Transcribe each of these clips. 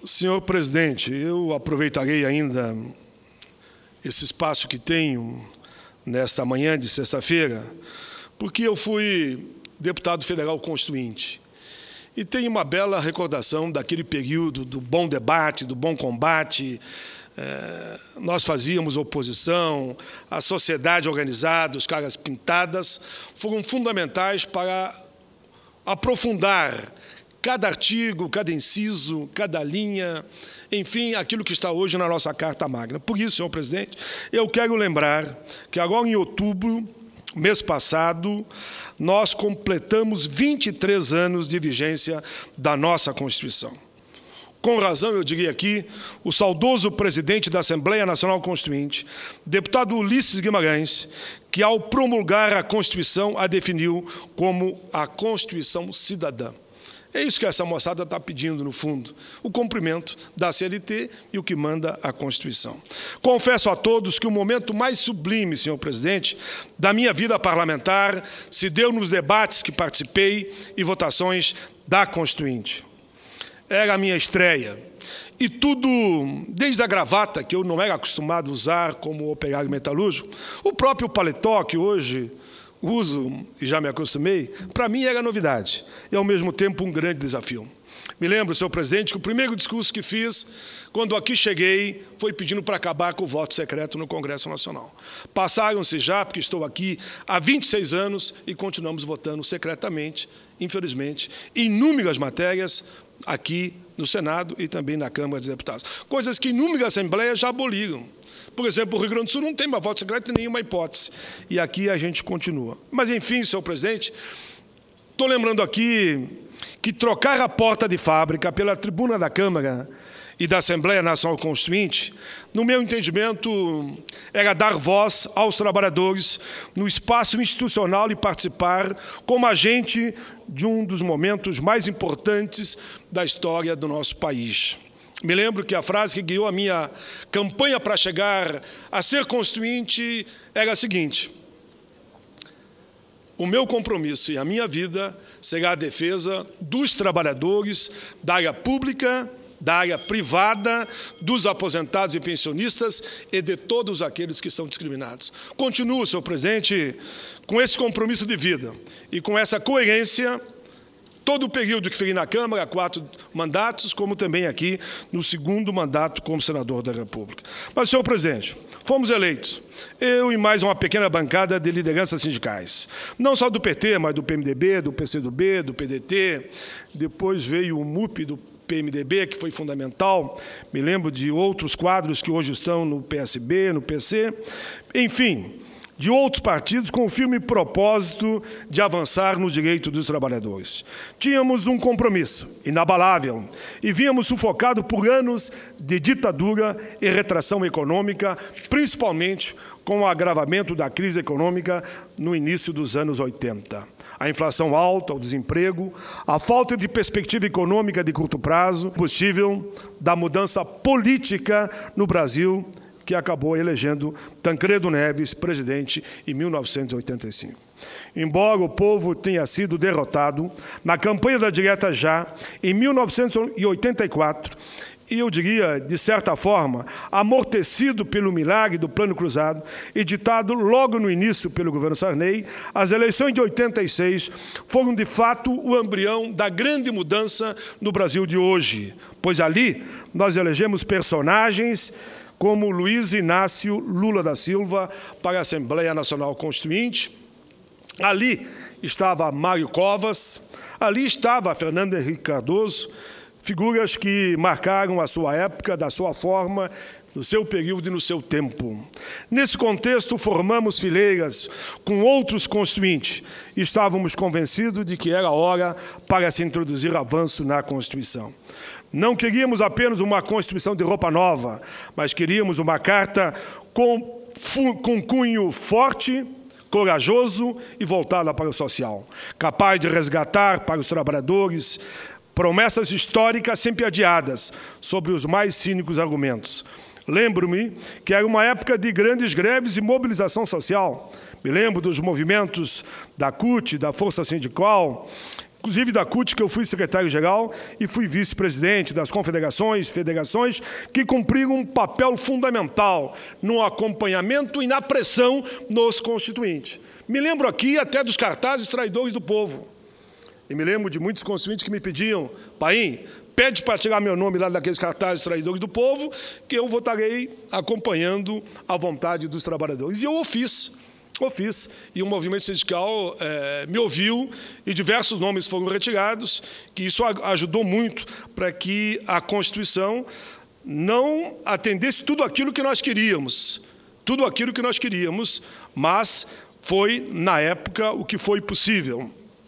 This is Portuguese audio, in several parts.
Senhor presidente, eu aproveitarei ainda esse espaço que tenho nesta manhã de sexta-feira, porque eu fui deputado federal constituinte e tenho uma bela recordação daquele período do bom debate, do bom combate. Nós fazíamos oposição, a sociedade organizada, os caras pintadas, foram fundamentais para aprofundar cada artigo, cada inciso, cada linha, enfim, aquilo que está hoje na nossa Carta Magna. Por isso, senhor presidente, eu quero lembrar que agora em outubro, mês passado, nós completamos 23 anos de vigência da nossa Constituição. Com razão, eu diria aqui, o saudoso presidente da Assembleia Nacional Constituinte, deputado Ulisses Guimarães, que ao promulgar a Constituição a definiu como a Constituição Cidadã. É isso que essa moçada está pedindo, no fundo, o cumprimento da CLT e o que manda a Constituição. Confesso a todos que o momento mais sublime, senhor presidente, da minha vida parlamentar se deu nos debates que participei e votações da Constituinte. Era a minha estreia. E tudo, desde a gravata, que eu não era acostumado a usar como operário metalúrgico, o próprio paletó, que hoje uso e já me acostumei, para mim era novidade e, ao mesmo tempo, um grande desafio. Me lembro, senhor presidente, que o primeiro discurso que fiz, quando aqui cheguei, foi pedindo para acabar com o voto secreto no Congresso Nacional. Passaram-se já, porque estou aqui há 26 anos e continuamos votando secretamente, infelizmente, inúmeras matérias aqui no Senado e também na Câmara dos Deputados. Coisas que inúmeras assembleias já aboliram. Por exemplo, o Rio Grande do Sul não tem mais voto secreto em nenhuma hipótese. E aqui a gente continua. Mas, enfim, senhor presidente, estou lembrando aqui que trocar a porta de fábrica pela tribuna da Câmara e da Assembleia Nacional Constituinte, no meu entendimento, era dar voz aos trabalhadores no espaço institucional e participar como agente de um dos momentos mais importantes da história do nosso país. Me lembro que a frase que guiou a minha campanha para chegar a ser constituinte era a seguinte: o meu compromisso e a minha vida será a defesa dos trabalhadores da área pública, da área privada, dos aposentados e pensionistas e de todos aqueles que são discriminados. Continuo, senhor presidente, com esse compromisso de vida e com essa coerência, todo o período que fiquei na Câmara, 4 mandatos, como também aqui no segundo mandato como senador da República. Mas, senhor presidente, fomos eleitos, eu e mais uma pequena bancada de lideranças sindicais, não só do PT, mas do PMDB, do PCdoB, do PDT, depois veio o MUP do PMDB, que foi fundamental, me lembro de outros quadros que hoje estão no PSB, no PC, enfim, de outros partidos com o firme propósito de avançar no direito dos trabalhadores. Tínhamos um compromisso inabalável e vínhamos sufocados por anos de ditadura e retração econômica, principalmente com o agravamento da crise econômica no início dos anos 80. A inflação alta, o desemprego, a falta de perspectiva econômica de curto prazo, combustível da mudança política no Brasil, que acabou elegendo Tancredo Neves presidente em 1985. Embora o povo tenha sido derrotado na campanha da Direta Já, em 1984, e eu diria, de certa forma, amortecido pelo milagre do Plano Cruzado, editado logo no início pelo governo Sarney, as eleições de 86 foram, de fato, o embrião da grande mudança no Brasil de hoje, pois ali nós elegemos personagens como Luiz Inácio Lula da Silva para a Assembleia Nacional Constituinte. Ali estava Mário Covas, ali estava Fernando Henrique Cardoso, figuras que marcaram a sua época, da sua forma, no seu período e no seu tempo. Nesse contexto, formamos fileiras com outros constituintes e estávamos convencidos de que era hora para se introduzir avanço na Constituição. Não queríamos apenas uma Constituição de roupa nova, mas queríamos uma carta com cunho forte, corajoso e voltada para o social, capaz de resgatar para os trabalhadores promessas históricas sempre adiadas sobre os mais cínicos argumentos. Lembro-me que era uma época de grandes greves e mobilização social. Me lembro dos movimentos da CUT, da Força Sindical, inclusive da CUT, que eu fui secretário-geral e fui vice-presidente das confederações, federações, que cumpriram um papel fundamental no acompanhamento e na pressão nos constituintes. Me lembro aqui até dos cartazes traidores do povo. E me lembro de muitos constituintes que me pediam: Paim, pede para tirar meu nome lá daqueles cartazes traidores do povo, que eu votarei acompanhando a vontade dos trabalhadores. E eu o fiz. E o movimento sindical me ouviu e diversos nomes foram retirados, que isso ajudou muito para que a Constituição não atendesse tudo aquilo que nós queríamos. Mas foi, na época, o que foi possível.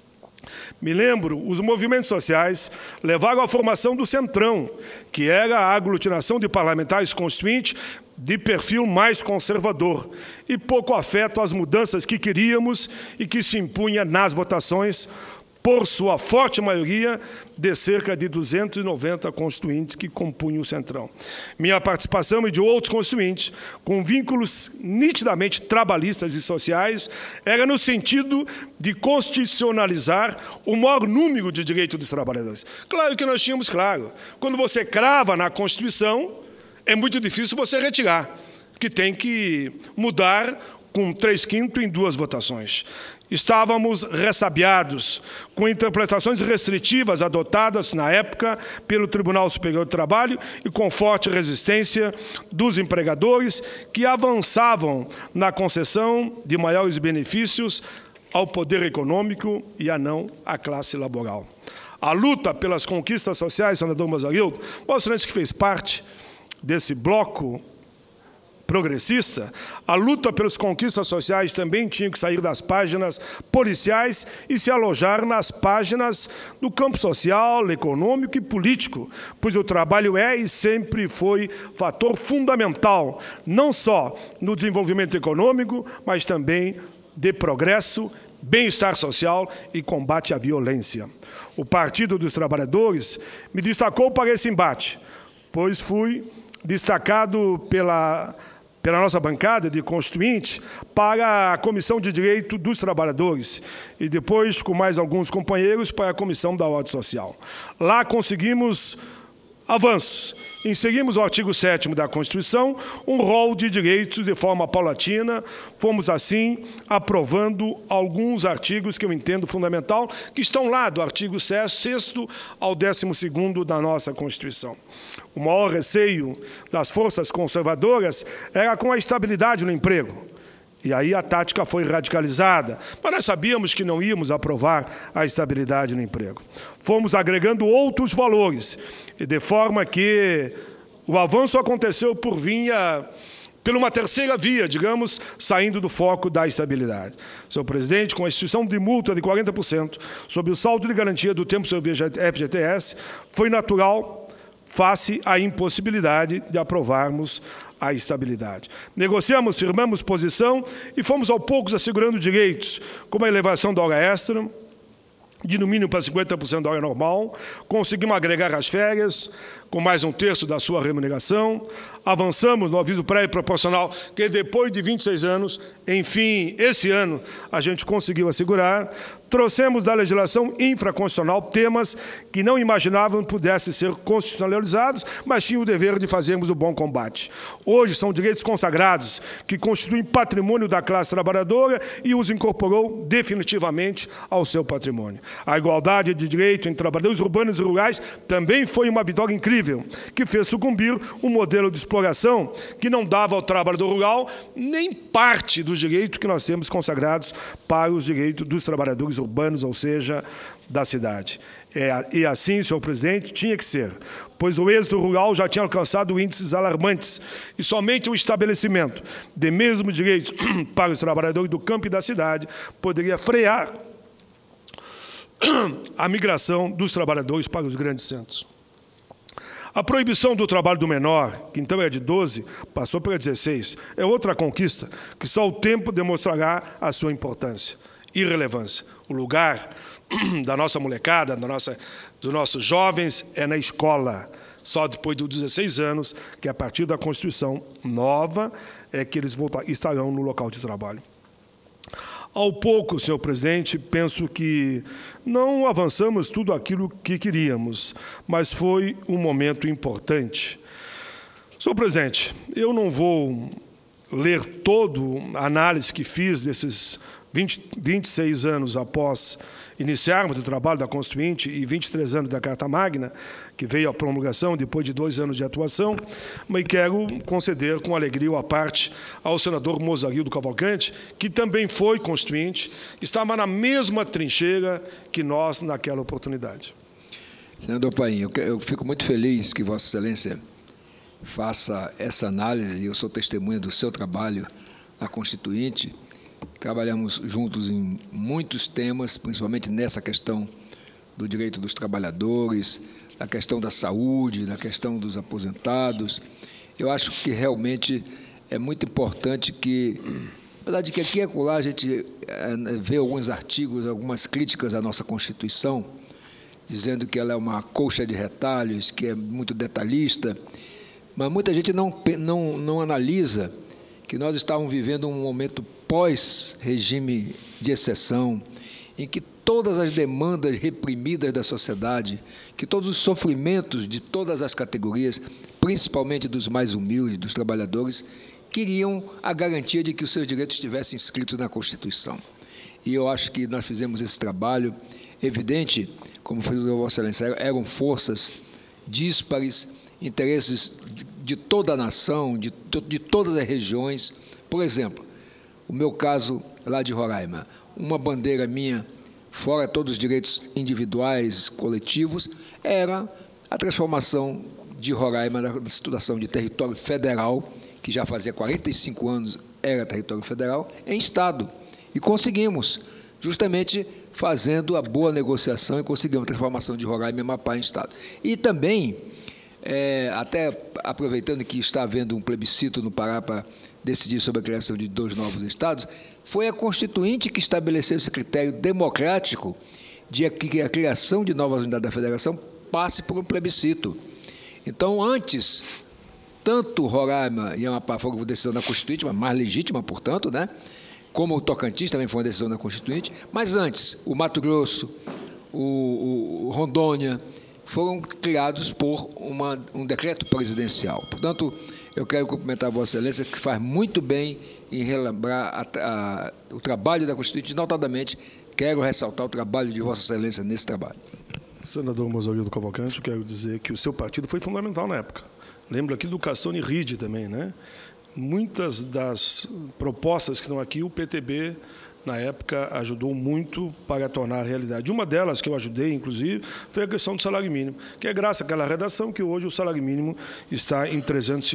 Me lembro, os movimentos sociais levaram à formação do Centrão, que era a aglutinação de parlamentares constituintes de perfil mais conservador e pouco afeto às mudanças que queríamos e que se impunha nas votações, por sua forte maioria, de cerca de 290 constituintes que compunham o Centrão. Minha participação e de outros constituintes, com vínculos nitidamente trabalhistas e sociais, era no sentido de constitucionalizar o maior número de direitos dos trabalhadores. Claro que nós tínhamos, quando você crava na Constituição, é muito difícil você retirar, que tem que mudar com 3/5 em 2 votações. Estávamos ressabiados com interpretações restritivas adotadas, na época, pelo Tribunal Superior do Trabalho e com forte resistência dos empregadores que avançavam na concessão de maiores benefícios ao poder econômico e a não à classe laboral. A luta pelas conquistas sociais, senador Mazzarildo, mostrando que fez parte desse bloco progressista, a luta pelas conquistas sociais também tinha que sair das páginas policiais e se alojar nas páginas do campo social, econômico e político, pois o trabalho é e sempre foi fator fundamental, não só no desenvolvimento econômico, mas também de progresso, bem-estar social e combate à violência. O Partido dos Trabalhadores me destacou para esse embate, pois fui destacado pela nossa bancada de constituinte para a Comissão de Direito dos Trabalhadores e depois, com mais alguns companheiros, para a Comissão da Ordem Social. Lá conseguimos avanços. Inserimos o artigo 7º da Constituição, um rol de direitos de forma paulatina. Fomos, assim, aprovando alguns artigos que eu entendo fundamental, que estão lá do artigo 6º ao 12º da nossa Constituição. O maior receio das forças conservadoras era com a estabilidade no emprego. E aí a tática foi radicalizada, mas nós sabíamos que não íamos aprovar a estabilidade no emprego. Fomos agregando outros valores, e de forma que o avanço aconteceu por uma terceira via, digamos, saindo do foco da estabilidade. Senhor presidente, com a instituição de multa de 40% sobre o saldo de garantia do tempo de serviço FGTS, foi natural, face à impossibilidade de aprovarmos a estabilidade. Negociamos, firmamos posição e fomos aos poucos assegurando direitos, como a elevação da hora extra, de no mínimo para 50% da hora normal, conseguimos agregar as férias, com mais 1/3 da sua remuneração, avançamos no aviso prévio proporcional, que depois de 26 anos, enfim, esse ano, a gente conseguiu assegurar, trouxemos da legislação infraconstitucional temas que não imaginávamos pudessem ser constitucionalizados, mas tinham o dever de fazermos o bom combate. Hoje são direitos consagrados, que constituem patrimônio da classe trabalhadora e os incorporou definitivamente ao seu patrimônio. A igualdade de direito entre trabalhadores urbanos e rurais também foi uma vitória incrível, que fez sucumbir um modelo de exploração que não dava ao trabalhador rural nem parte dos direitos que nós temos consagrados para os direitos dos trabalhadores urbanos, ou seja, da cidade. E assim, senhor presidente, tinha que ser, pois o êxito rural já tinha alcançado índices alarmantes e somente o estabelecimento de mesmos direitos para os trabalhadores do campo e da cidade poderia frear a migração dos trabalhadores para os grandes centros. A proibição do trabalho do menor, que então é de 12, passou para 16, é outra conquista que só o tempo demonstrará a sua importância e relevância. O lugar da nossa molecada, dos nossos jovens, é na escola. Só depois dos 16 anos, que a partir da Constituição nova, é que eles estarão no local de trabalho. Ao pouco, senhor presidente, penso que não avançamos tudo aquilo que queríamos, mas foi um momento importante. Senhor presidente, eu não vou ler toda a análise que fiz desses 26 anos após iniciarmos o trabalho da Constituinte e 23 anos da Carta Magna, que veio à promulgação depois de 2 anos de atuação, mas quero conceder com alegria a parte ao senador Mozaguildo Cavalcante, que também foi Constituinte, estava na mesma trincheira que nós naquela oportunidade. Senador Paim, eu fico muito feliz que Vossa Excelência faça essa análise. Eu sou testemunha do seu trabalho na Constituinte. Trabalhamos juntos em muitos temas, principalmente nessa questão do direito dos trabalhadores, na questão da saúde, na questão dos aposentados. Eu acho que realmente é muito importante que, apesar de que aqui e acolá a gente vê alguns artigos, algumas críticas à nossa Constituição, dizendo que ela é uma colcha de retalhos, que é muito detalhista, mas muita gente não analisa que nós estávamos vivendo um momento pós-regime de exceção, em que todas as demandas reprimidas da sociedade, que todos os sofrimentos de todas as categorias, principalmente dos mais humildes, dos trabalhadores, queriam a garantia de que os seus direitos estivessem inscritos na Constituição. E eu acho que nós fizemos esse trabalho evidente, como fez o Vossa Excelência, eram forças díspares, interesses de toda a nação, de todas as regiões. Por exemplo, o meu caso lá de Roraima, uma bandeira minha, fora todos os direitos individuais, coletivos, era a transformação de Roraima na situação de território federal, que já fazia 45 anos era território federal, em Estado. E conseguimos, justamente fazendo a boa negociação, e conseguimos a transformação de Roraima e Amapá em Estado. E também, até aproveitando que está havendo um plebiscito no Pará para decidir sobre a criação de 2 novos estados, foi a Constituinte que estabeleceu esse critério democrático de que a criação de novas unidades da federação passe por um plebiscito. Então, antes, tanto Roraima e Amapá foram uma decisão da Constituinte, mas mais legítima, portanto, né? Como o Tocantins também foi uma decisão da Constituinte, mas antes, o Mato Grosso, o Rondônia, foram criados por um decreto presidencial. Portanto, eu quero cumprimentar a Vossa Excelência, que faz muito bem em relembrar o trabalho da Constituinte, notadamente, quero ressaltar o trabalho de Vossa Excelência nesse trabalho. Senador Mozaguildo Cavalcante, eu quero dizer que o seu partido foi fundamental na época. Lembro aqui do Castone Ride também, né? Muitas das propostas que estão aqui, o PTB, na época, ajudou muito para tornar a realidade. Uma delas, que eu ajudei, inclusive, foi a questão do salário mínimo, que é graças àquela redação que hoje o salário mínimo está em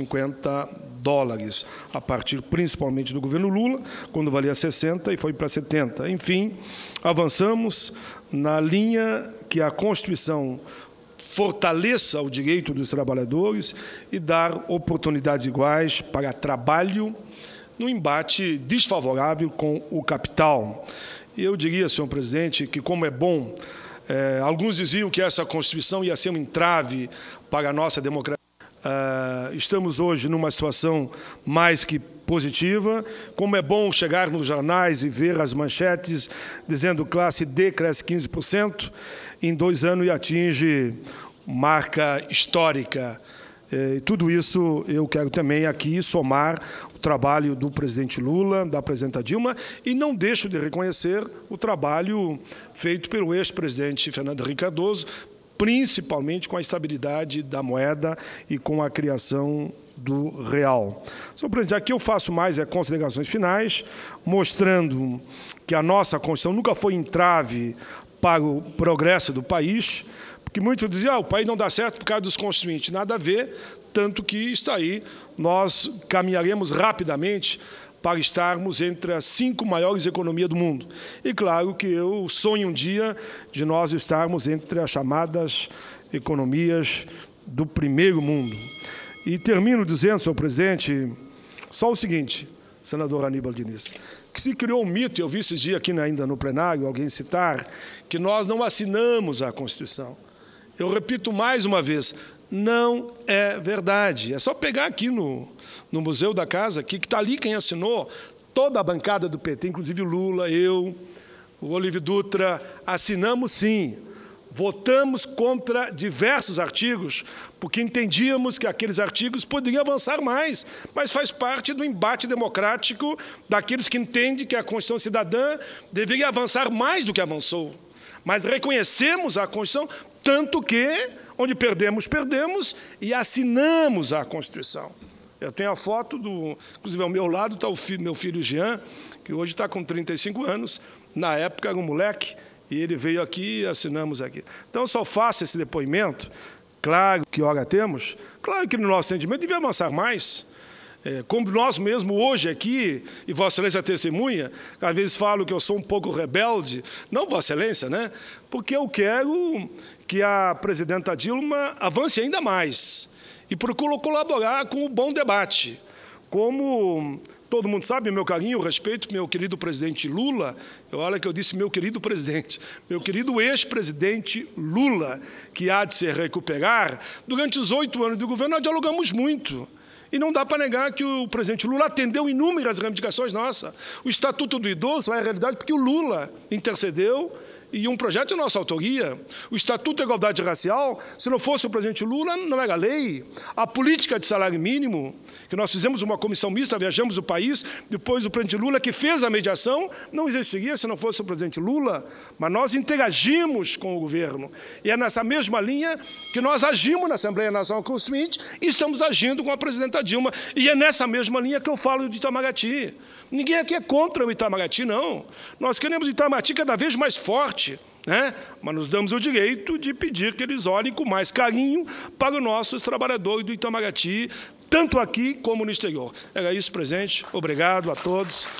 $350, a partir principalmente do governo Lula, quando valia 60 e foi para 70. Enfim, avançamos na linha que a Constituição fortaleça o direito dos trabalhadores e dar oportunidades iguais para trabalho no embate desfavorável com o capital. E eu diria, senhor presidente, que como é bom, alguns diziam que essa Constituição ia ser um entrave para a nossa democracia. Estamos hoje numa situação mais que positiva. Como é bom chegar nos jornais e ver as manchetes dizendo classe D cresce 15%, em 2 anos e atinge marca histórica. Tudo isso eu quero também aqui somar o trabalho do presidente Lula, da presidenta Dilma, e não deixo de reconhecer o trabalho feito pelo ex-presidente Fernando Henrique Cardoso, principalmente com a estabilidade da moeda e com a criação do real. Senhor presidente, aqui eu faço mais considerações finais, mostrando que a nossa Constituição nunca foi entrave para o progresso do país, porque muitos diziam, o país não dá certo por causa dos constituintes. Nada a ver, tanto que está aí, nós caminharemos rapidamente para estarmos entre as 5 maiores economias do mundo. E claro que eu sonho um dia de nós estarmos entre as chamadas economias do primeiro mundo. E termino dizendo, senhor presidente, só o seguinte, senador Aníbal Diniz, que se criou um mito, eu vi esses dias aqui ainda no plenário, alguém citar, que nós não assinamos a Constituição. Eu repito mais uma vez, não é verdade. É só pegar aqui no Museu da Casa, que está ali quem assinou, toda a bancada do PT, inclusive o Lula, eu, o Olívio Dutra, assinamos sim. Votamos contra diversos artigos, porque entendíamos que aqueles artigos poderiam avançar mais, mas faz parte do embate democrático daqueles que entendem que a Constituição Cidadã deveria avançar mais do que avançou. Mas reconhecemos a Constituição, tanto que, onde perdemos, perdemos, e assinamos a Constituição. Eu tenho a foto, inclusive ao meu lado está meu filho Jean, que hoje está com 35 anos, na época era um moleque, e ele veio aqui e assinamos aqui. Então, eu só faço esse depoimento, claro que hora temos, claro que no nosso entendimento devia avançar mais. Como nós mesmos hoje aqui, e Vossa Excelência testemunha, às vezes falo que eu sou um pouco rebelde, não Vossa Excelência, né? Porque eu quero que a presidenta Dilma avance ainda mais e procuro colaborar com o bom debate. Como todo mundo sabe, meu carinho, respeito, meu querido presidente Lula, olha que eu disse meu querido presidente, meu querido ex-presidente Lula, que há de se recuperar, durante os 8 anos do governo nós dialogamos muito. E não dá para negar que o presidente Lula atendeu inúmeras reivindicações nossas. O Estatuto do Idoso é a realidade porque o Lula intercedeu e um projeto de nossa autoria. O Estatuto da Igualdade Racial, se não fosse o presidente Lula, não era lei. A política de salário mínimo, que nós fizemos uma comissão mista, viajamos o país, depois o presidente Lula, que fez a mediação, não existiria se não fosse o presidente Lula, mas nós interagimos com o governo. E é nessa mesma linha que nós agimos na Assembleia Nacional Constituinte e estamos agindo com a presidenta Dilma. E é nessa mesma linha que eu falo de Itamaraty. Ninguém aqui é contra o Itamaraty, não. Nós queremos o Itamaraty cada vez mais forte, né? Mas nos damos o direito de pedir que eles olhem com mais carinho para os nossos trabalhadores do Itamaraty, tanto aqui como no exterior. Era isso, presidente. Obrigado a todos.